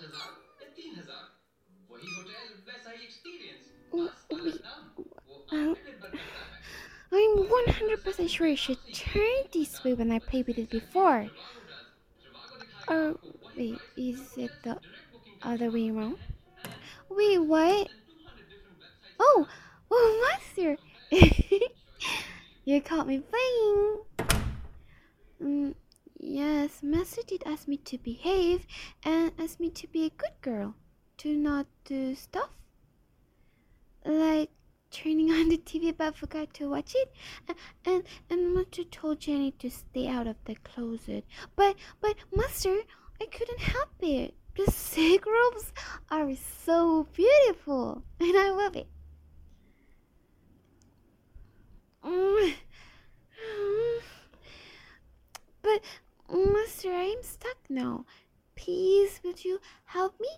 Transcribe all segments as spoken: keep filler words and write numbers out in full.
Mm, we, um, I'm one hundred percent sure it should turn this way when I played with it before. Or, wait, is it the other way around? Wait, what? Oh, oh, Master! You caught me playing! Mm, yes, Master did ask me to behave and asked me to be a good girl, to not do stuff like turning on the T V but forgot to watch it, and and, and Master told Jenny to stay out of the closet. But but Master, I couldn't help it. The sick robes are so beautiful, and I love it. Mm. But Master, I'm stuck now. Please, would you help me?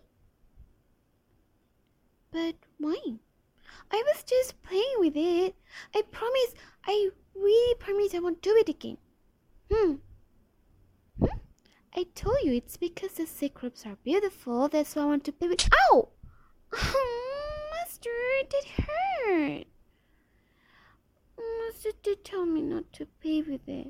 But why? I was just playing with it. I promise, I really promise I won't do it again. Hmm. Hmm? I told you it's because the secrets are beautiful. That's why I want to play with. Ow! Master, that hurt. Master did tell me not to play with it.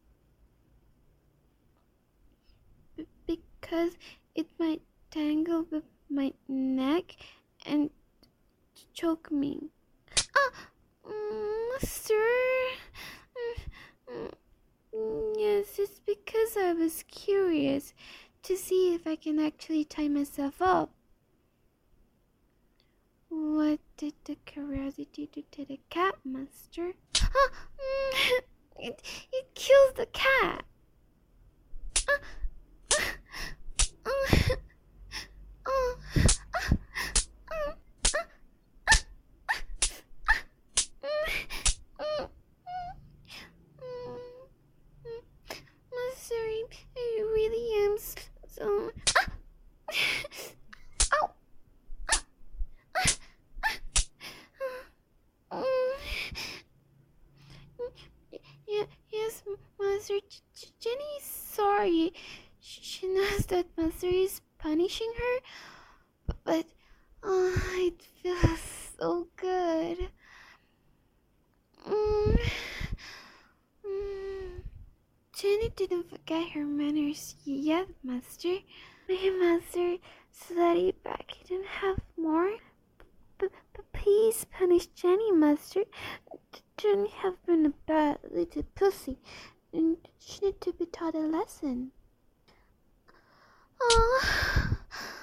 B- because it might tangle with my neck and choke me. Ah, Master. Yes, it's because I was curious to see if I can actually tie myself up. What did the curiosity do to the cat, Master? Ah, it, it kills the cat. Ah, ah, ah, ah, ah, Master, I, I really am so. Ow! Yeah, yes, Master. J- Jenny is sorry. She knows that Master is punishing her, but uh, it feels so good. Mm. Mm. Jenny didn't forget her manners yet, Master. My Master, study back. He didn't have more. But, but please punish Jenny, Master. Jenny have been a bad little pussy, and she need to be taught a lesson. Oh.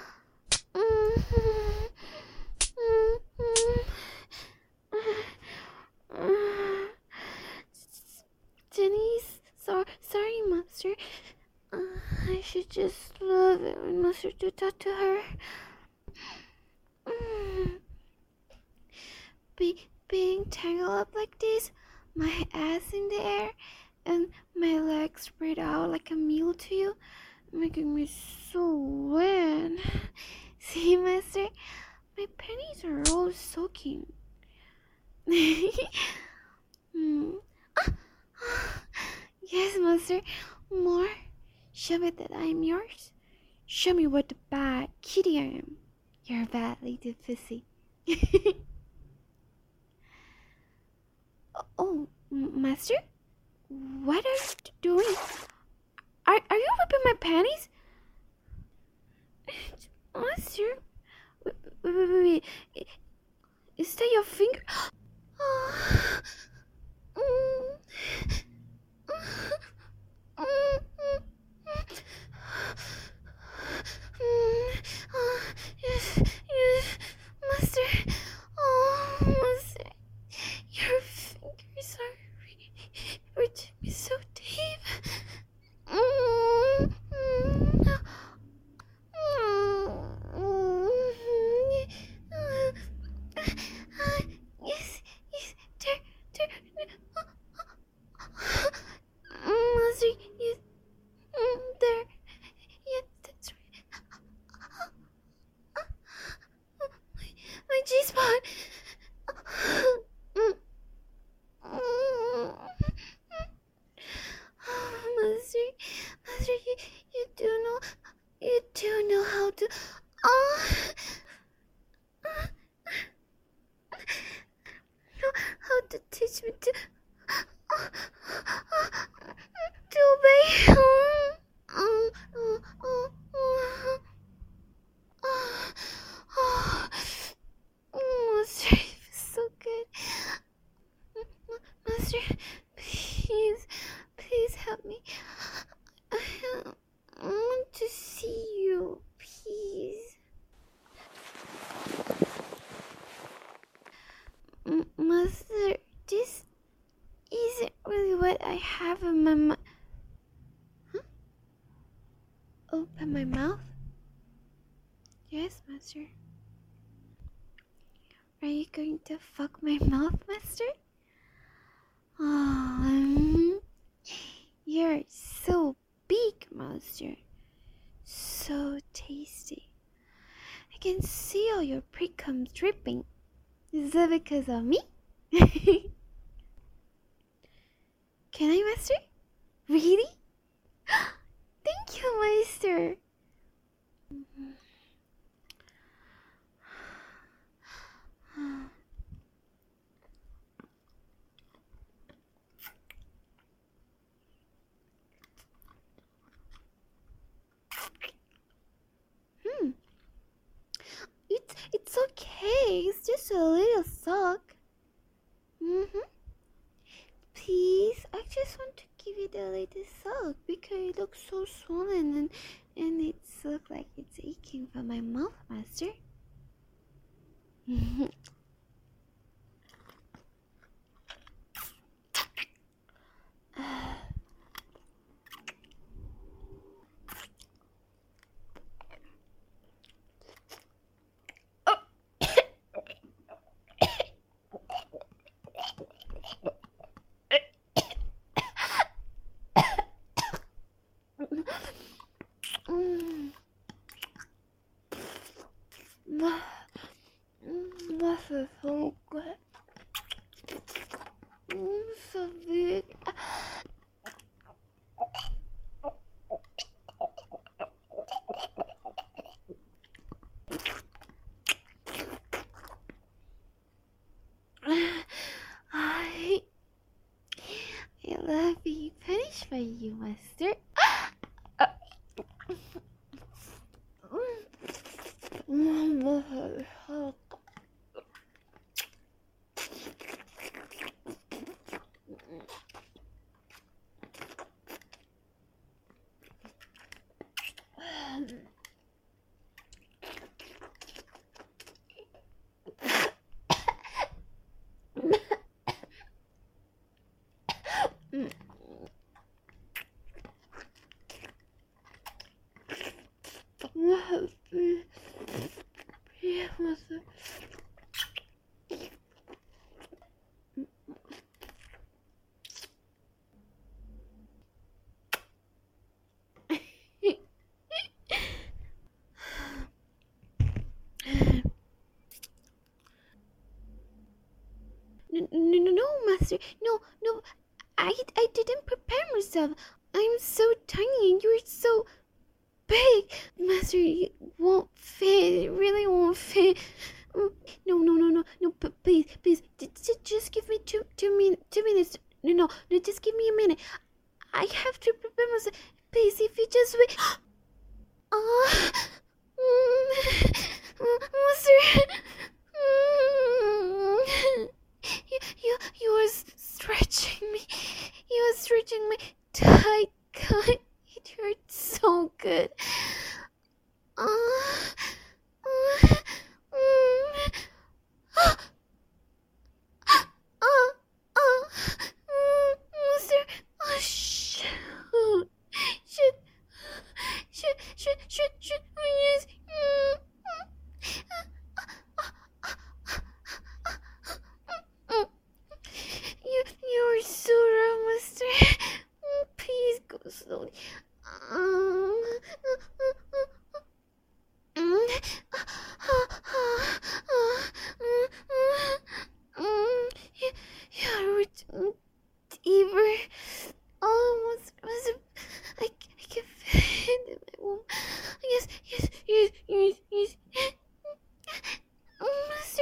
Jenny's so sorry, Master. Uh, I should just love it when Master do that to her. Mm. Be, being tangled up like this, my ass in the air, and my legs spread out like a mule to you, making me so wet. See, Master, my panties are all soaking. mm. ah, yes, Master, more. Show me that I'm yours. Show me what a bad kitty I am. You're a bad little pussy. Oh, Master? What are you doing? Are, are you ripping my panties? Master? Wait, wait, wait, wait. Is that your finger? Oh. Mm. Mm. Mm. Oh, yes, yes, Master. Oh, Master. Your fingers are hurting me so deep. Open my mouth? Yes, master. Are you going to fuck my mouth, master? Oh, you're so big, master. So tasty. I can see all your pre-cum dripping. Is that because of me? Can I, master? Really? Thank you, master. Hmm. It's it's okay. It's just a little suck. Mm-hmm. Please, I just want to give you the latest suck because it looks so swollen and and it looks like it's aching from my mouth, master. Mm. This is so good. Mm, so big. I, I love being punished by you, master. No, no, no, master. No, no. I, I didn't prepare myself. I'm so tiny and you're so big. Master, it won't fit. It really won't fit. No, no, no, no, no. P- please, please. D- d- just give me two, two, min- two minutes. No, no, no. Just give me a minute. I have to prepare myself. Please, if you just wait. Ah, uh, master. You, you, you are stretching me. You are stretching me tight. God, it hurts so good. Uh, uh, mm, uh, uh, uh, mm, Mister, oh, shoot, shoot, shoot, shoot, shoot, shoot, yes, mm, mm. You, you're so rough, Mister. Please go slowly. Um, you're deeper. Oh, was was I, I can feel it in my womb. Yes, yes, yes, yes, yes. Master.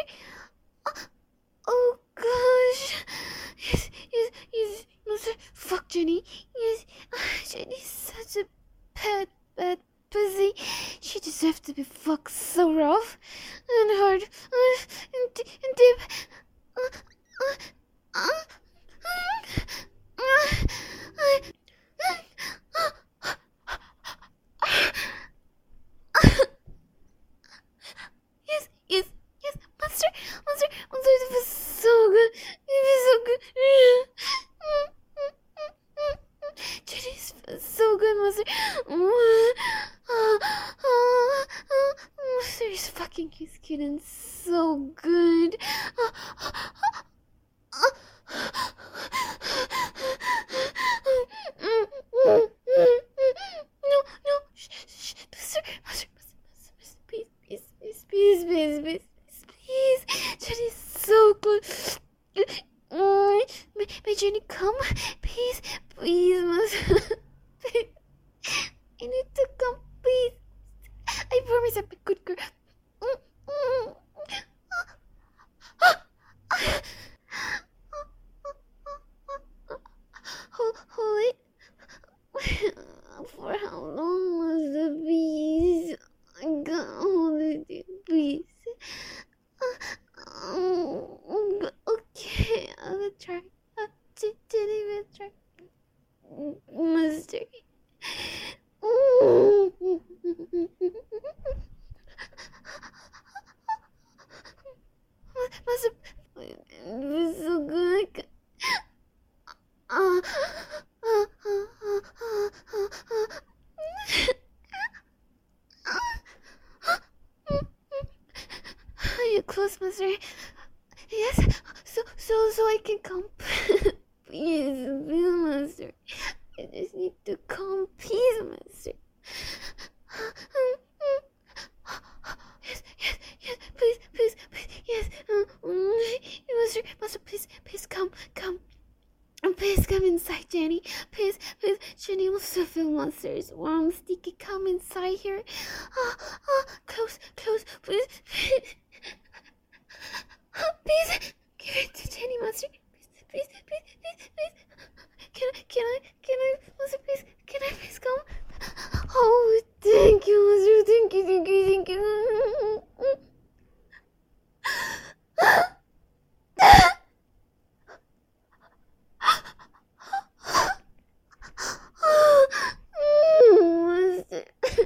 Oh gosh. Yes, yes, yes. Master, fuck Jenny. Yes, Jenny's such a bad, bad pussy. She deserves to be fucked so rough and hard uh, and, d- and deep. Uh, uh, uh, uh, uh, yes, yes, yes, Monster, Monster, Monster, it was so good. It was so good. Jenny's so good, Monster. For how long was the bees? I got hold of the bees. Um, okay, I'll try. Uh, didn't even try. Mister Master, it was so good. Uh, uh, uh, uh, uh, Are you close, Master? Yes, so so so I can come. Please, please, Master. I just need to come, please, Master. Yes, yes, yes, please, please, please, yes. Um, Master, Master, please, please come, come. Please come inside, Jenny. Please, please. Jenny wants to feel monsters. Warm, sticky. Come inside here. Ah, ah, close, close, please. Please, give it to Jenny, Monster. Please, please, please, please, please. Can I, can I, can I, Monster, please, can I please come? Oh, thank you, Monster. Thank you, thank you, thank you. Monster.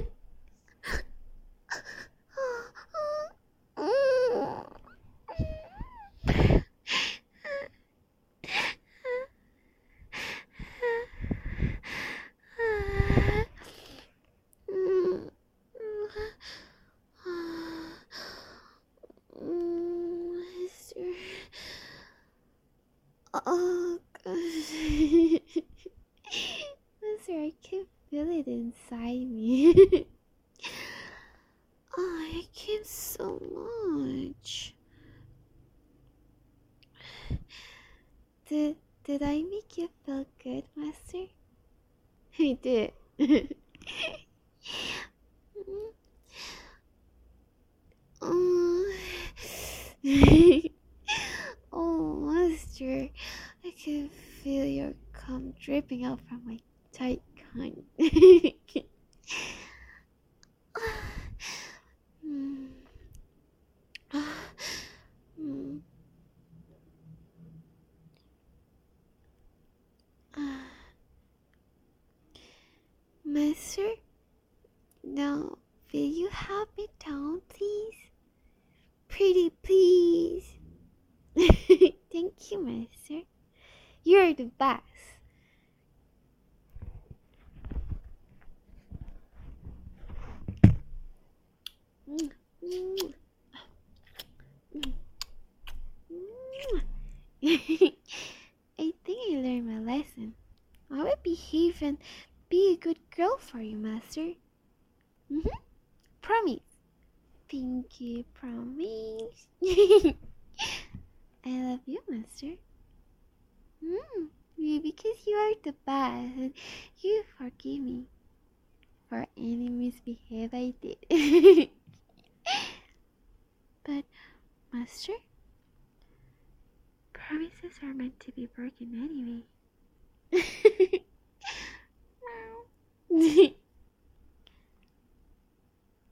Monster. Oh gosh. Monster, I can feel it inside me. Oh, I came so much. Did did I make you feel good, Master? I did. Oh. Oh, Master, I can feel your cum dripping out from my tight cunt. Mm. Mm. Master, now will you help me down, please? Pretty please. Thank you, Master. You're the best. Mm. Mm. Mm. I think I learned my lesson. I will behave and be a good girl for you, Master. Mm-hmm. Promise. Thank you, promise. I love you, Master. Mm, because you are the best and you forgive me for any misbehave I did. But, Master, promises are meant to be broken anyway.